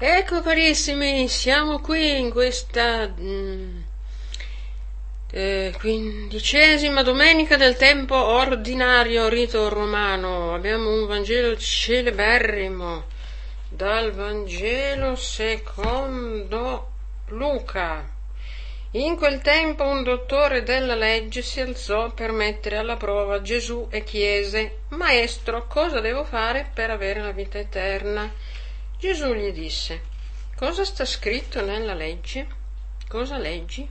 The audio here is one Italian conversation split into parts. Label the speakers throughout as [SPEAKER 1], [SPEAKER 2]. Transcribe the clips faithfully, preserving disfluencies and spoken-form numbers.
[SPEAKER 1] Ecco carissimi, siamo qui in questa mm, eh, quindicesima domenica del tempo ordinario rito romano. Abbiamo un Vangelo celeberrimo dal Vangelo secondo Luca. In quel tempo un dottore della legge si alzò per mettere alla prova Gesù e chiese: Maestro, cosa devo fare per avere la vita eterna? Gesù gli disse: Cosa sta scritto nella legge? Cosa leggi?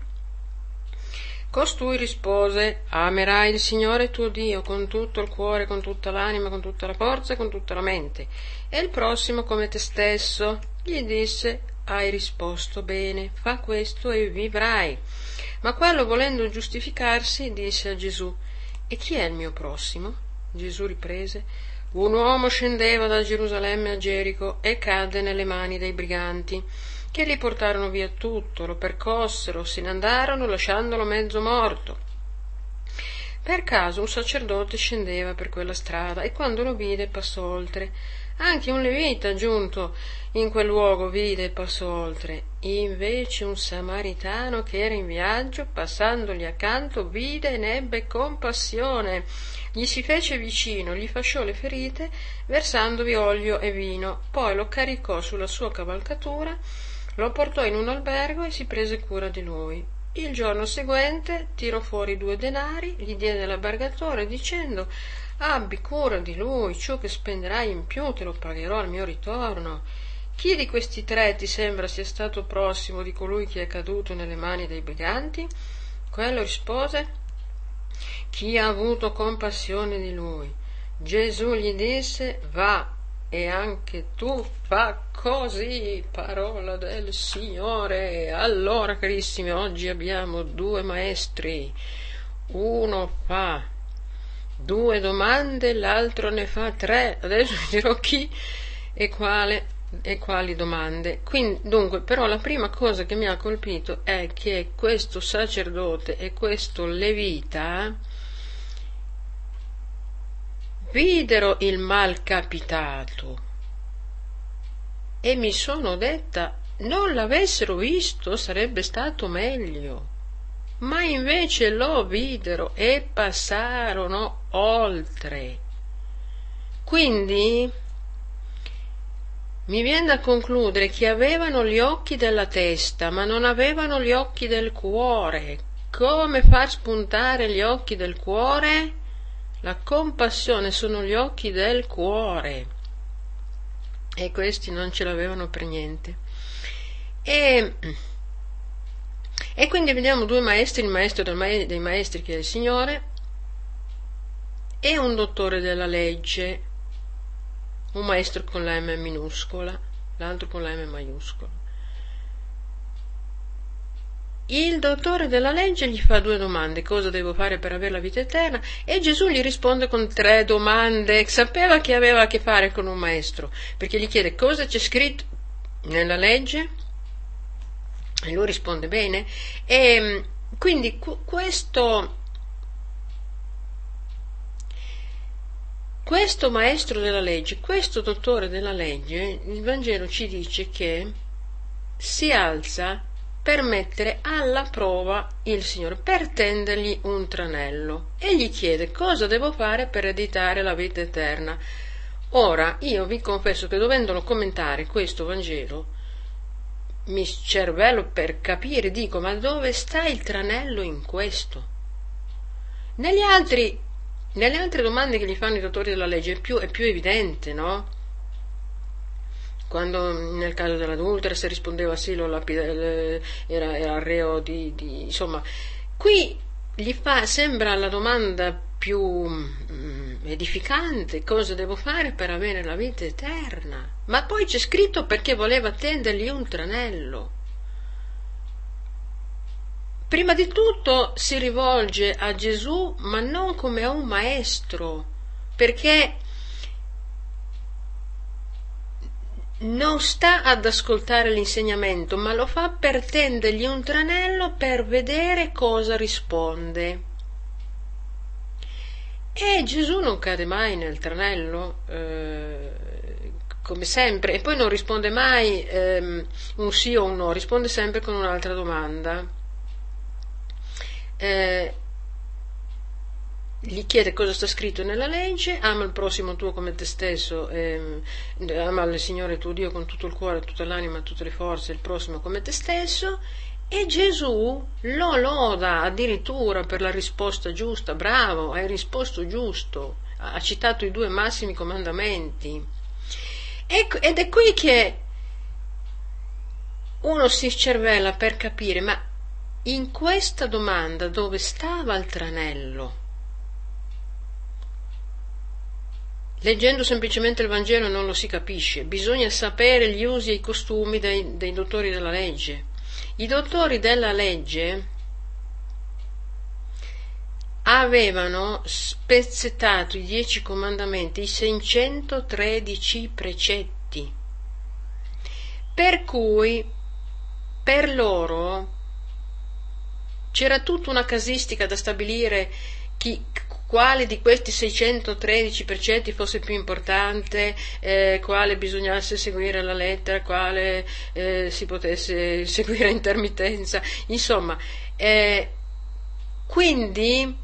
[SPEAKER 1] Costui rispose: Amerai il Signore tuo Dio con tutto il cuore, con tutta l'anima, con tutta la forza e con tutta la mente, e il prossimo come te stesso. Gli disse: Hai risposto bene, fa questo e vivrai. Ma quello, volendo giustificarsi, disse a Gesù: E chi è il mio prossimo? Gesù riprese: Un uomo scendeva da Gerusalemme a Gerico e cadde nelle mani dei briganti, che gli portarono via tutto, lo percossero, se ne andarono lasciandolo mezzo morto. Per caso un sacerdote scendeva per quella strada e quando lo vide passò oltre. Anche un levita giunto in quel luogo vide e passò oltre. Invece un samaritano che era in viaggio, passandogli accanto, vide e ne ebbe compassione. Gli si fece vicino, gli fasciò le ferite, versandovi olio e vino. Poi lo caricò sulla sua cavalcatura, lo portò in un albergo e si prese cura di lui. Il giorno seguente tirò fuori due denari, gli diede l'albergatore dicendo: Abbi cura di lui, ciò che spenderai in più te lo pagherò al mio ritorno. Chi di questi tre ti sembra sia stato prossimo di colui che è caduto nelle mani dei briganti? Quello rispose: Chi ha avuto compassione di lui. Gesù gli disse: Va, e anche tu fa così. Parola del Signore. Allora, carissimi, oggi abbiamo due maestri. Uno fa due domande, l'altro ne fa tre. Adesso vi dirò chi e quale e quali domande. Quindi, dunque, però la prima cosa che mi ha colpito è che questo sacerdote e questo levita videro il mal capitato e mi sono detta: non l'avessero visto sarebbe stato meglio, ma invece lo videro e passarono oltre. Quindi mi viene da concludere che avevano gli occhi della testa, ma non avevano gli occhi del cuore. Come far spuntare gli occhi del cuore? La compassione sono gli occhi del cuore, e questi non ce l'avevano per niente. E, e quindi vediamo due maestri, il maestro del ma- dei maestri che è il Signore e un dottore della legge, un maestro con la M minuscola, l'altro con la M maiuscola. Il dottore della legge gli fa due domande: cosa devo fare per avere la vita eterna? E Gesù gli risponde con tre domande. Sapeva che aveva a che fare con un maestro, perché gli chiede: cosa c'è scritto nella legge? E lui risponde bene. E quindi questo questo maestro della legge, questo dottore della legge, il Vangelo ci dice che si alza per mettere alla prova il Signore, per tendergli un tranello, e gli chiede: cosa devo fare per ereditare la vita eterna? Ora, io vi confesso che dovendolo commentare questo Vangelo, mi cervello per capire, dico: ma dove sta il tranello in questo? Negli altri, nelle altre domande che gli fanno i dottori della legge è più, è più evidente, no? Quando nel caso dell'adultera si rispondeva sì, lo lapida, era, era reo di, di... insomma, qui gli fa, sembra la domanda più mm, edificante: cosa devo fare per avere la vita eterna? Ma poi c'è scritto perché voleva tendergli un tranello. Prima di tutto si rivolge a Gesù, ma non come a un maestro, perché non sta ad ascoltare l'insegnamento, ma lo fa per tendergli un tranello per vedere cosa risponde. E Gesù non cade mai nel tranello, eh, come sempre, e poi non risponde mai ehm, un sì o un no, risponde sempre con un'altra domanda. Eh, gli chiede cosa sta scritto nella legge: ama il prossimo tuo come te stesso, ehm, ama il Signore tuo Dio con tutto il cuore, tutta l'anima, tutte le forze, il prossimo come te stesso. E Gesù lo loda addirittura per la risposta giusta. Bravo, hai risposto giusto, ha citato i due massimi comandamenti. Ed è qui che uno si cervella per capire, ma in questa domanda dove stava il tranello? Leggendo semplicemente il Vangelo non lo si capisce, bisogna sapere gli usi e i costumi dei, dei dottori della legge. I dottori della legge avevano spezzettato i dieci comandamenti, i seicentotredici precetti, per cui per loro c'era tutta una casistica da stabilire chi, quale di questi seicentotredici precetti fosse più importante, eh, quale bisognasse seguire alla lettera, quale eh, si potesse seguire a intermittenza, insomma. Eh, quindi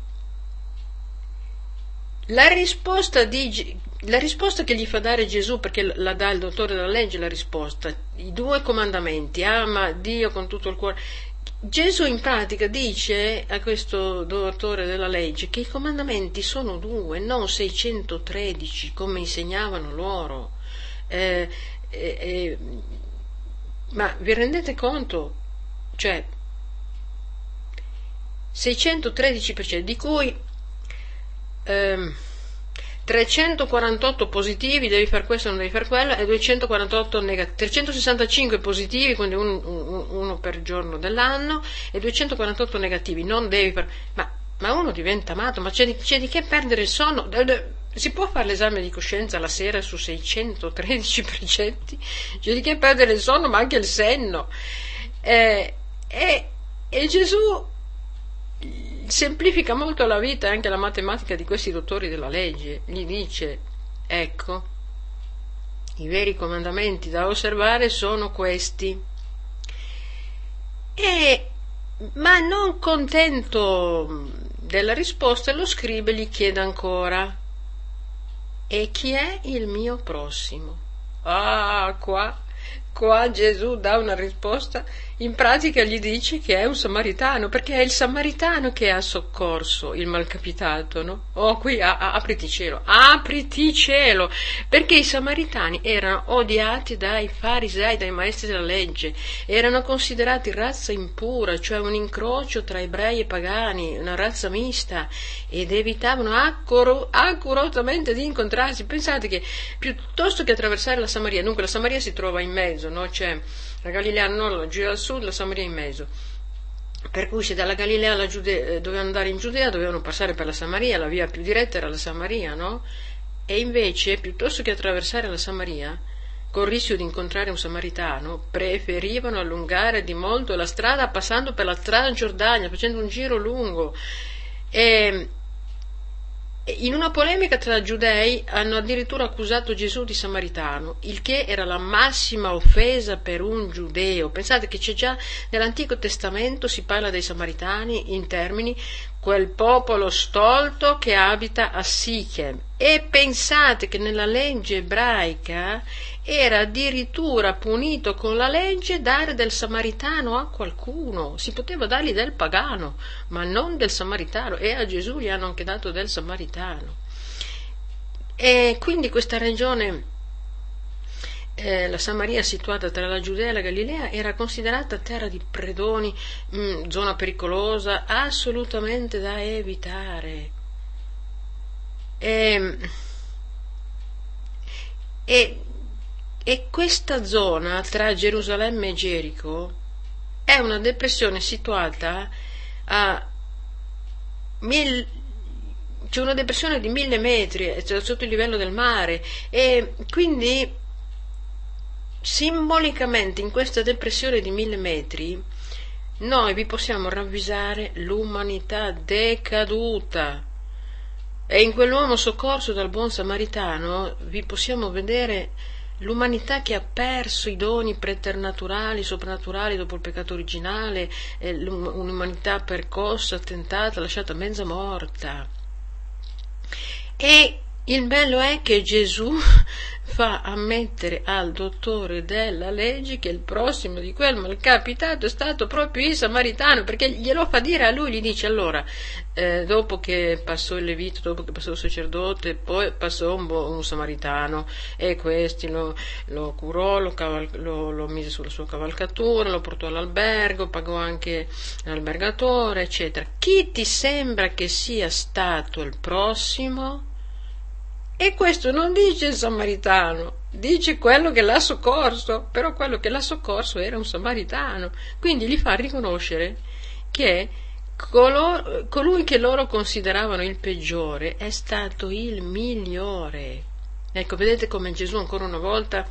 [SPEAKER 1] la risposta, di, la risposta che gli fa dare Gesù, perché la dà il dottore della legge la risposta, i due comandamenti, ama Dio con tutto il cuore. Gesù in pratica dice a questo dottore della legge che i comandamenti sono due, non seicentotredici come insegnavano loro. Eh, eh, eh, ma vi rendete conto? Cioè, seicentotredici precetti, di cui ehm, trecentoquarantotto positivi, devi fare questo, non devi fare quello, e duecentoquarantotto negativi, trecentosessantacinque positivi, quindi un, un, uno per giorno dell'anno, e duecentoquarantotto negativi, non devi fare, ma, ma uno diventa matto, ma c'è di, c'è di che perdere il sonno? Si può fare l'esame di coscienza la sera su seicentotredici precetti? C'è di che perdere il sonno, ma anche il senno. Eh, e, e Gesù semplifica molto la vita e anche la matematica di questi dottori della legge. Gli dice: ecco, i veri comandamenti da osservare sono questi. E, ma non contento della risposta, lo scriba gli chiede ancora: e chi è il mio prossimo? Ah, qua qua Gesù dà una risposta, in pratica gli dice che è un samaritano, perché è il samaritano che ha soccorso il malcapitato, no? Oh, qui a, a, apriti cielo, apriti cielo, perché i samaritani erano odiati dai farisei, dai maestri della legge, erano considerati razza impura, cioè un incrocio tra ebrei e pagani, una razza mista, ed evitavano accur- accuratamente di incontrarsi. Pensate che piuttosto che attraversare la Samaria, dunque la Samaria si trova in mezzo, no? C'è la Galilea al nord, la Giudea al sud, la Samaria in mezzo. Per cui se dalla Galilea alla Giudea, dovevano andare in Giudea, dovevano passare per la Samaria, la via più diretta era la Samaria, no? E invece, piuttosto che attraversare la Samaria, col rischio di incontrare un samaritano, preferivano allungare di molto la strada passando per la Transgiordania, facendo un giro lungo. E in una polemica tra giudei hanno addirittura accusato Gesù di samaritano, il che era la massima offesa per un giudeo. Pensate che c'è già nell'Antico Testamento, si parla dei samaritani in termini quel popolo stolto che abita a Sichem, e pensate che nella legge ebraica era addirittura punito con la legge dare del samaritano a qualcuno. Si poteva dargli del pagano, ma non del samaritano, e a Gesù gli hanno anche dato del samaritano. E quindi questa regione, eh, la Samaria, situata tra la Giudea e la Galilea, era considerata terra di predoni, mh, zona pericolosa, assolutamente da evitare. E, e E questa zona tra Gerusalemme e Gerico è una depressione situata a mil, c'è una depressione di mille metri, cioè sotto il livello del mare, e quindi simbolicamente in questa depressione di mille metri noi vi possiamo ravvisare l'umanità decaduta, e in quell'uomo soccorso dal buon samaritano vi possiamo vedere l'umanità che ha perso i doni preternaturali, soprannaturali dopo il peccato originale, eh, un'umanità percossa, tentata, lasciata mezza morta. E il bello è che Gesù fa ammettere al dottore della legge che il prossimo di quel malcapitato è stato proprio il samaritano, perché glielo fa dire a lui, gli dice allora, eh, dopo che passò il levito, dopo che passò il sacerdote, poi passò un, un samaritano, e questi lo, lo curò, lo, caval- lo, lo mise sulla sua cavalcatura, lo portò all'albergo, pagò anche l'albergatore, eccetera. Chi ti sembra che sia stato il prossimo? E questo non dice il samaritano, dice quello che l'ha soccorso, però quello che l'ha soccorso era un samaritano, quindi gli fa riconoscere che color, colui che loro consideravano il peggiore è stato il migliore. Ecco, vedete come Gesù ancora una volta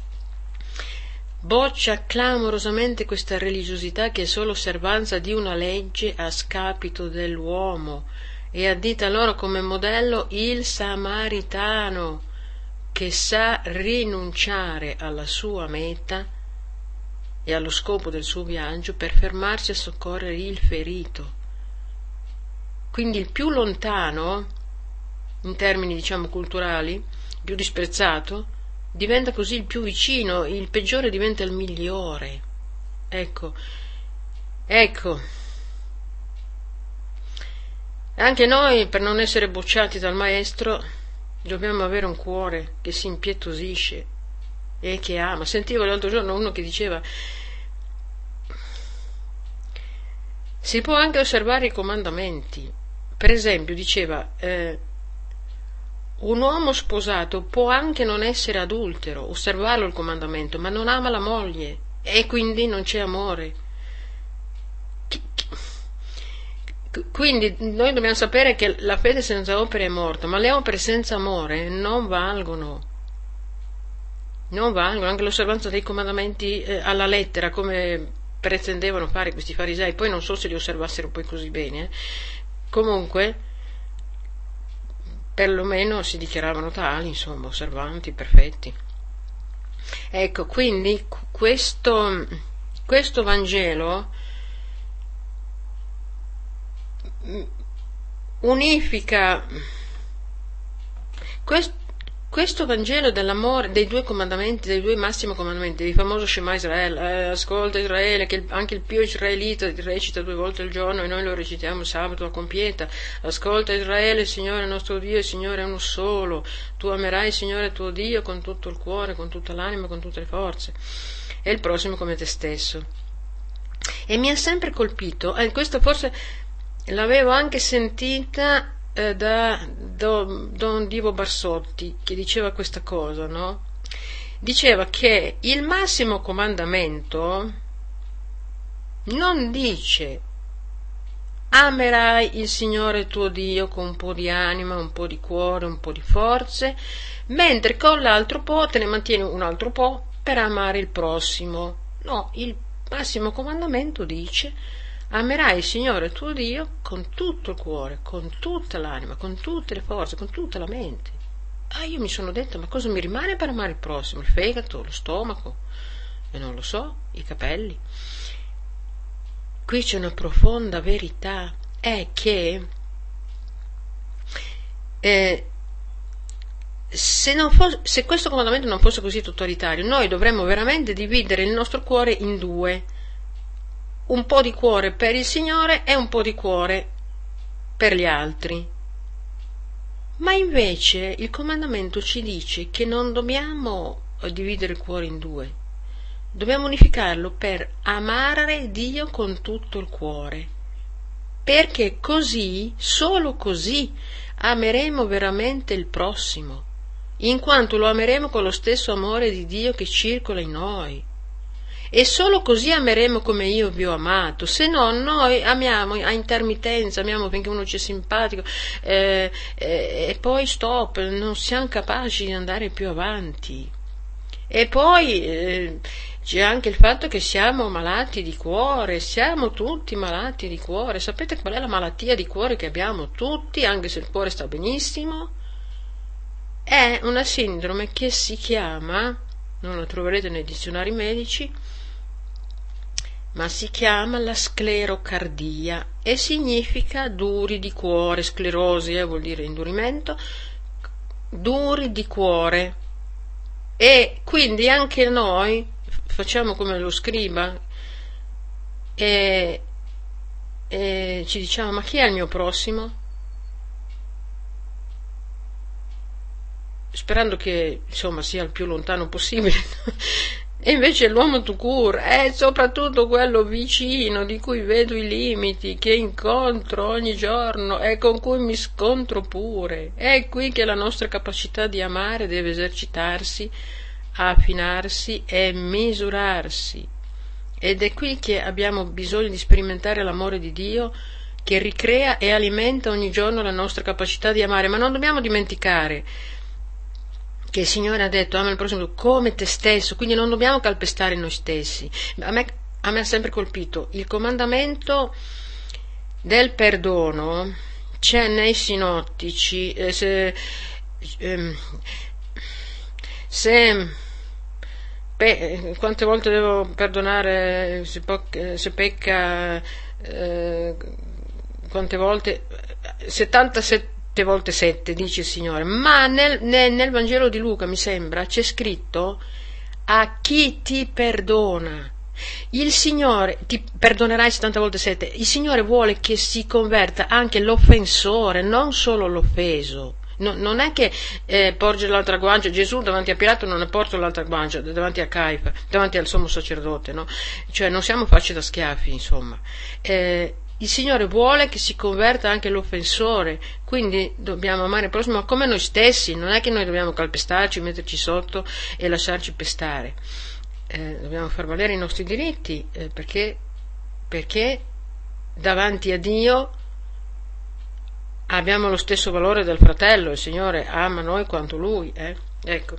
[SPEAKER 1] boccia clamorosamente questa religiosità che è solo osservanza di una legge a scapito dell'uomo, e addita loro come modello il samaritano che sa rinunciare alla sua meta e allo scopo del suo viaggio per fermarsi a soccorrere il ferito. Quindi il più lontano, in termini diciamo culturali, il più disprezzato, diventa così il più vicino, il peggiore diventa il migliore. Ecco, ecco. Anche noi, per non essere bocciati dal maestro, dobbiamo avere un cuore che si impietosisce e che ama. Sentivo l'altro giorno uno che diceva: si può anche osservare i comandamenti. Per esempio, diceva, eh, un uomo sposato può anche non essere adultero, osservarlo il comandamento, ma non ama la moglie e quindi non c'è amore. Quindi noi dobbiamo sapere che la fede senza opere è morta, ma le opere senza amore non valgono. Non valgono, anche l'osservanza dei comandamenti eh, alla lettera, come pretendevano fare questi farisei. Poi non so se li osservassero poi così bene. Eh. Comunque, perlomeno si dichiaravano tali, insomma, osservanti, perfetti. Ecco, quindi questo, questo Vangelo unifica questo, questo Vangelo dell'amore, dei due comandamenti, dei due massimi comandamenti, il famoso Shema Israele, eh, ascolta Israele, che anche il più israelita recita due volte al giorno e noi lo recitiamo sabato a compieta. Ascolta Israele, il Signore è il nostro Dio, il Signore è uno solo, tu amerai il Signore tuo Dio con tutto il cuore, con tutta l'anima, con tutte le forze, e il prossimo come te stesso. E mi ha sempre colpito, eh, questo forse l'avevo anche sentita eh, da do, Don Divo Barsotti, che diceva questa cosa, no? Diceva che il massimo comandamento non dice amerai il Signore tuo Dio con un po' di anima, un po' di cuore, un po' di forze, mentre con l'altro po' te ne mantieni un altro po' per amare il prossimo. No, il massimo comandamento dice amerai il Signore tuo Dio con tutto il cuore, con tutta l'anima, con tutte le forze, con tutta la mente. Ah, io mi sono detto, ma cosa mi rimane per amare il prossimo? Il fegato, lo stomaco, e non lo so, i capelli. Qui c'è una profonda verità, è che eh, se, non fosse, se questo comandamento non fosse così totalitario, noi dovremmo veramente dividere il nostro cuore in due. Un po' di cuore per il Signore e un po' di cuore per gli altri. Ma invece il comandamento ci dice che non dobbiamo dividere il cuore in due, dobbiamo unificarlo per amare Dio con tutto il cuore, perché così, solo così, ameremo veramente il prossimo, in quanto lo ameremo con lo stesso amore di Dio che circola in noi. E solo così ameremo come io vi ho amato, se no noi amiamo a intermittenza, amiamo finché uno ci è simpatico eh, eh, e poi stop, non siamo capaci di andare più avanti. E poi eh, c'è anche il fatto che siamo malati di cuore, siamo tutti malati di cuore. Sapete qual è la malattia di cuore che abbiamo tutti, anche se il cuore sta benissimo? È una sindrome che si chiama non la troverete nei dizionari medici, ma si chiama la sclerocardia e significa duri di cuore. Sclerosi eh, vuol dire indurimento, duri di cuore. E quindi anche noi facciamo come lo scriba e, e ci diciamo: ma chi è il mio prossimo? Sperando che insomma sia il più lontano possibile. E invece l'uomo tout court è soprattutto quello vicino, di cui vedo i limiti, che incontro ogni giorno e con cui mi scontro pure. È qui che la nostra capacità di amare deve esercitarsi, affinarsi e misurarsi. Ed è qui che abbiamo bisogno di sperimentare l'amore di Dio, che ricrea e alimenta ogni giorno la nostra capacità di amare. Ma non dobbiamo dimenticare che il Signore ha detto: ama il prossimo come te stesso, quindi non dobbiamo calpestare noi stessi. A me, a me ha sempre colpito il comandamento del perdono, c'è nei sinottici, eh, se, eh, se pe, quante volte devo perdonare se, po, se pecca, eh, quante volte, settantasette volte sette, dice il Signore, ma nel, nel, nel Vangelo di Luca, mi sembra, c'è scritto: a chi ti perdona. Il Signore ti perdonerai settanta volte sette. Il Signore vuole che si converta anche l'offensore, non solo l'offeso. No, non è che eh, porge l'altra guancia. Gesù davanti a Pilato non è porto l'altra guancia, davanti a Caifa, davanti al sommo sacerdote, no? Cioè non siamo facci da schiaffi, insomma. Eh, Il Signore vuole che si converta anche l'offensore, quindi dobbiamo amare il prossimo come noi stessi. Non è che noi dobbiamo calpestarci, metterci sotto e lasciarci pestare. Eh, dobbiamo far valere i nostri diritti, eh, perché, perché davanti a Dio abbiamo lo stesso valore del fratello. Il Signore ama noi quanto Lui. Eh? Ecco.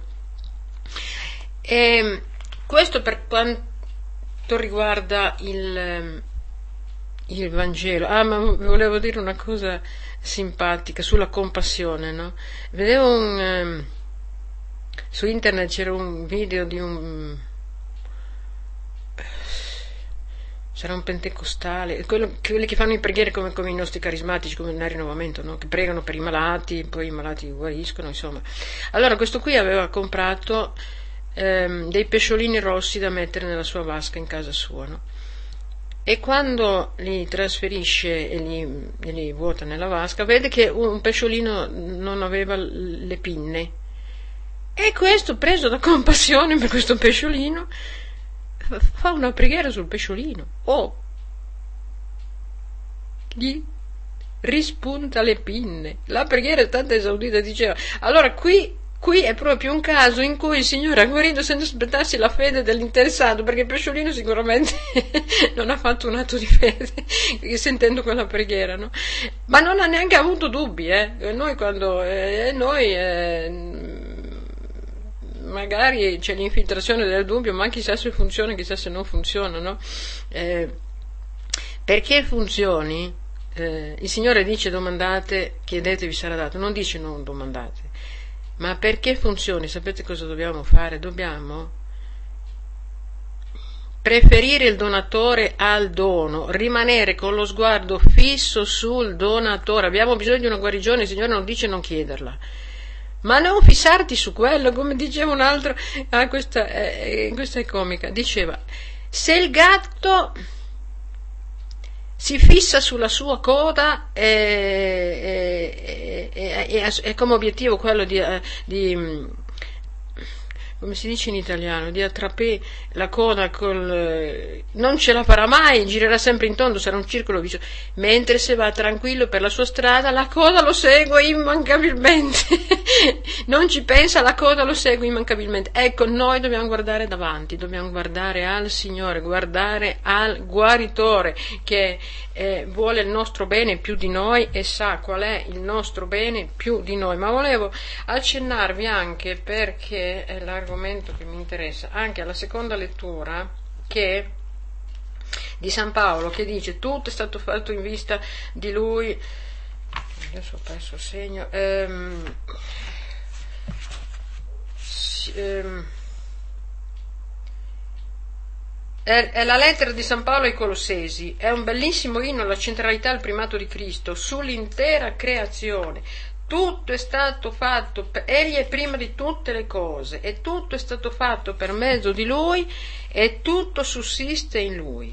[SPEAKER 1] E questo per quanto riguarda il... il Vangelo. Ah, ma volevo dire una cosa simpatica sulla compassione, no? Vedevo un um, su internet c'era un video di un sarà un pentecostale, quello, quelli che fanno i preghiere come, come i nostri carismatici, come nel rinnovamento, no? Che pregano per i malati, poi i malati guariscono, insomma. Allora questo qui aveva comprato um, dei pesciolini rossi da mettere nella sua vasca in casa sua, no? E quando li trasferisce e li, e li vuota nella vasca, vede che un pesciolino non aveva le pinne. E questo, preso da compassione per questo pesciolino, fa una preghiera sul pesciolino. Oh! Gli rispunta le pinne. La preghiera è stata esaudita, diceva. Allora qui... Qui è proprio un caso in cui il Signore ha guarito senza aspettarsi la fede dell'interessato, perché il pesciolino sicuramente non ha fatto un atto di fede sentendo quella preghiera, no? Ma non ha neanche avuto dubbi, eh? Noi quando eh, noi eh, magari c'è l'infiltrazione del dubbio, ma chissà se funziona, chissà se non funziona, no? Eh, perché funzioni, eh, il Signore dice: domandate, chiedete, vi sarà dato, non dice non domandate. Ma perché funzioni, sapete cosa dobbiamo fare? Dobbiamo preferire il donatore al dono, rimanere con lo sguardo fisso sul donatore. Abbiamo bisogno di una guarigione, il Signore non dice non chiederla, ma non fissarti su quello, come diceva un altro, ah, questa, eh, questa è comica, diceva: se il gatto si fissa sulla sua coda e, e, e, e come obiettivo quello di, di, come si dice in italiano, di attrappare la coda col... non ce la farà mai, girerà sempre in tondo, sarà un circolo vicioso, mentre se va tranquillo per la sua strada la coda lo segue immancabilmente. Non ci pensa, la coda lo segue immancabilmente. Ecco, noi dobbiamo guardare davanti, dobbiamo guardare al Signore, guardare al guaritore che eh, vuole il nostro bene più di noi e sa qual è il nostro bene più di noi. Ma volevo accennarvi anche, perché è l'argomento che mi interessa, anche alla seconda lettura che di San Paolo, che dice: tutto è stato fatto in vista di lui. Adesso ho perso il segno. Ehm, ehm, È, è la lettera di San Paolo ai Colossesi, è un bellissimo inno alla centralità e al primato di Cristo sull'intera creazione. Tutto è stato fatto, per, egli è prima di tutte le cose, e tutto è stato fatto per mezzo di lui, e tutto sussiste in lui.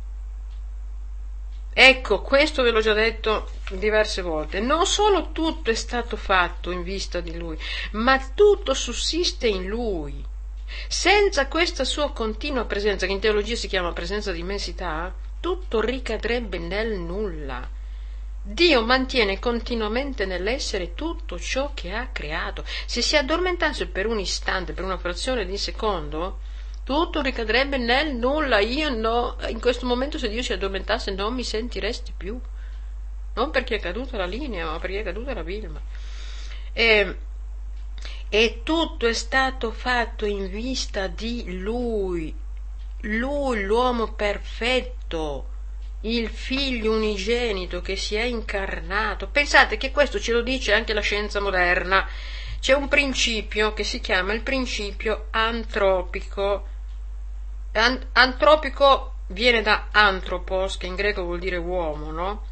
[SPEAKER 1] Ecco, questo ve l'ho già detto diverse volte. Non solo tutto è stato fatto in vista di lui, ma tutto sussiste in lui. Senza questa sua continua presenza, che in teologia si chiama presenza di immensità, tutto ricadrebbe nel nulla. Dio mantiene continuamente nell'essere tutto ciò che ha creato. Se si addormentasse per un istante, per una frazione di secondo, tutto ricadrebbe nel nulla. Io no, in questo momento, se Dio si addormentasse, non mi sentiresti più. Non perché è caduta la linea, ma perché è caduta la Vilma. E, e tutto è stato fatto in vista di Lui. Lui, l'uomo perfetto, il figlio unigenito che si è incarnato. Pensate che questo ce lo dice anche la scienza moderna. C'è un principio che si chiama il principio antropico. An- antropico viene da anthropos, che in greco vuol dire uomo, no?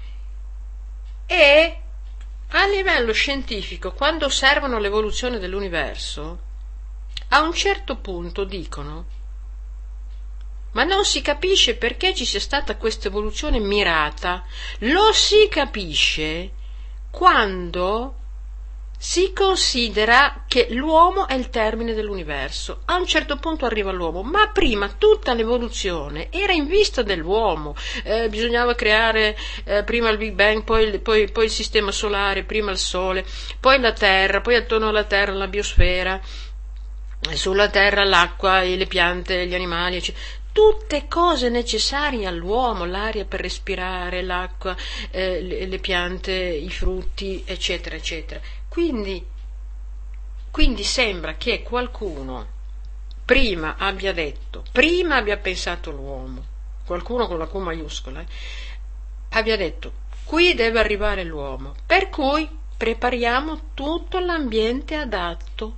[SPEAKER 1] E a livello scientifico, quando osservano l'evoluzione dell'universo, a un certo punto dicono: ma non si capisce perché ci sia stata questa evoluzione mirata. Lo si capisce quando si considera che l'uomo è il termine dell'universo. A un certo punto arriva l'uomo, ma prima tutta l'evoluzione era in vista dell'uomo. Eh, bisognava creare eh, prima il Big Bang, poi, poi, poi il sistema solare, prima il Sole, poi la Terra, poi attorno alla Terra la biosfera, sulla Terra l'acqua, le piante, gli animali, eccetera. Tutte cose necessarie all'uomo, l'aria per respirare, l'acqua, eh, le, le piante, i frutti, eccetera, eccetera. Quindi, quindi sembra che qualcuno prima abbia detto, prima abbia pensato l'uomo, qualcuno con la Q maiuscola, eh, abbia detto: qui deve arrivare l'uomo, per cui prepariamo tutto l'ambiente adatto.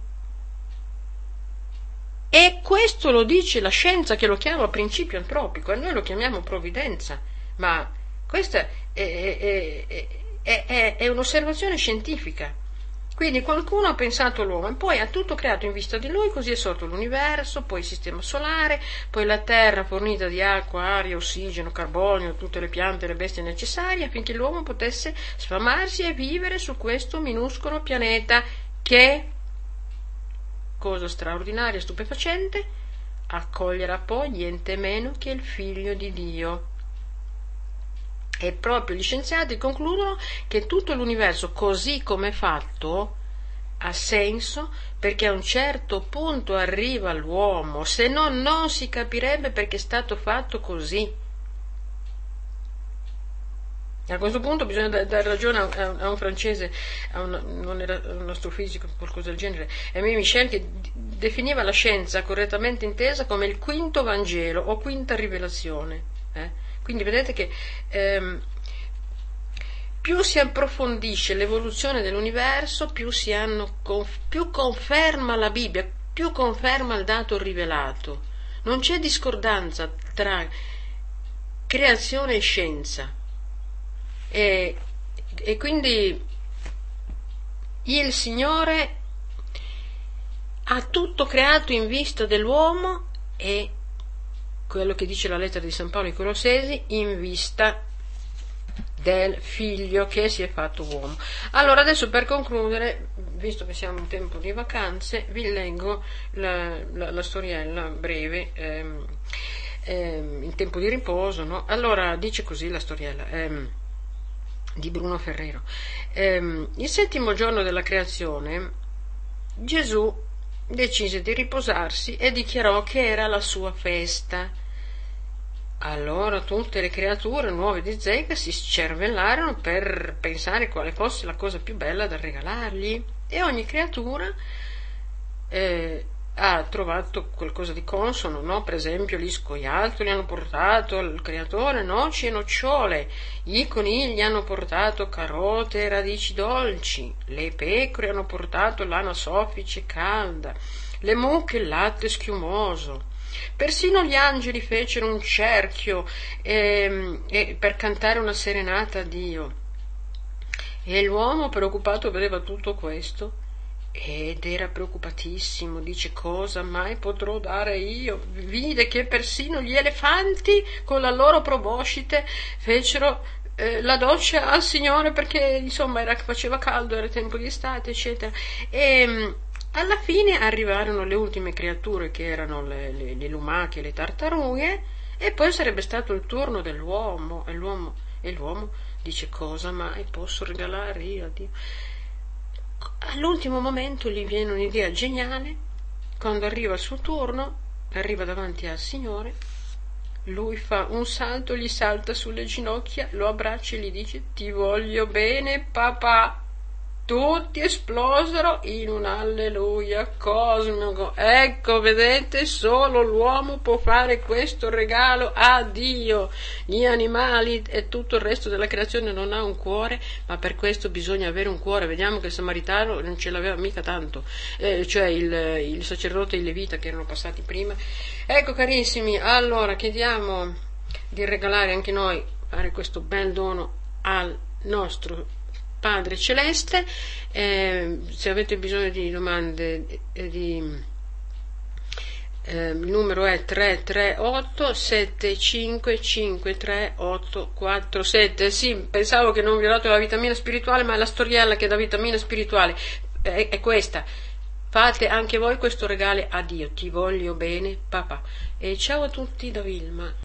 [SPEAKER 1] E questo lo dice la scienza, che lo chiama principio antropico, e noi lo chiamiamo provvidenza, ma questa è, è, è, è, è un'osservazione scientifica. Quindi qualcuno ha pensato l'uomo e poi ha tutto creato in vista di lui, così è sorto l'universo, poi il sistema solare, poi la terra fornita di acqua, aria, ossigeno, carbonio, tutte le piante e le bestie necessarie affinché l'uomo potesse sfamarsi e vivere su questo minuscolo pianeta che, cosa straordinaria e stupefacente, accoglierà poi niente meno che il Figlio di Dio. E proprio gli scienziati concludono che tutto l'universo, così come è fatto, ha senso perché a un certo punto arriva l'uomo, se no non si capirebbe perché è stato fatto così. A questo punto bisogna dare ragione a, a un francese, a un, non era un astrofisico, qualcosa del genere, Aimé Michel, che definiva la scienza correttamente intesa come il quinto Vangelo o quinta rivelazione. Eh? Quindi vedete che ehm, più si approfondisce l'evoluzione dell'universo, più, si hanno, più conferma la Bibbia, più conferma il dato rivelato. Non c'è discordanza tra creazione e scienza. E, e quindi il Signore ha tutto creato in vista dell'uomo, e quello che dice la lettera di San Paolo ai Colossesi, in vista del figlio che si è fatto uomo. Allora adesso, per concludere, visto che siamo in tempo di vacanze, vi leggo la, la, la storiella breve, ehm, ehm, in tempo di riposo, no? Allora dice così la storiella ehm, di Bruno Ferrero. Ehm, il settimo giorno della creazione Gesù decise di riposarsi e dichiarò che era la sua festa. Allora tutte le creature nuove di Zecca si scervellarono per pensare quale fosse la cosa più bella da regalargli, e ogni creatura eh, ha trovato qualcosa di consono, no? Per esempio gli scoiattoli hanno portato al creatore noci e nocciole, i conigli hanno portato carote e radici dolci, le pecore hanno portato lana soffice e calda, le mucche il latte schiumoso, Persino gli angeli fecero un cerchio ehm, e- per cantare una serenata a Dio. E l'uomo preoccupato vedeva tutto questo ed era preoccupatissimo, dice: cosa mai potrò dare io? Vide che persino gli elefanti con la loro proboscite fecero eh, la doccia al Signore, perché insomma era, faceva caldo, era tempo di estate, eccetera. E mh, alla fine arrivarono le ultime creature, che erano le, le, le lumache e le tartarughe, e poi sarebbe stato il turno dell'uomo, e l'uomo, e l'uomo dice: cosa mai posso regalare io a Dio? All'ultimo momento gli viene un'idea geniale. Quando arriva il suo turno, arriva davanti al Signore, lui fa un salto, gli salta sulle ginocchia, lo abbraccia e gli dice: ti voglio bene, papà. Tutti esplosero in un alleluia cosmico. Ecco, vedete, solo l'uomo può fare questo regalo a Dio. Gli animali e tutto il resto della creazione non ha un cuore, ma per questo bisogna avere un cuore. Vediamo che il samaritano non ce l'aveva mica tanto, eh, cioè il, il sacerdote e il levita che erano passati prima. Ecco, carissimi, allora chiediamo di regalare anche noi, fare questo bel dono al nostro Padre Celeste. Eh, se avete bisogno di domande, eh, di, eh, il numero è tre tre otto sette cinque cinque tre otto quattro sette. Sì, pensavo che non vi ho dato la vitamina spirituale, ma è la storiella che dà vitamina spirituale, è, è questa. Fate anche voi questo regalo a Dio. Ti voglio bene, papà. E ciao a tutti da Vilma.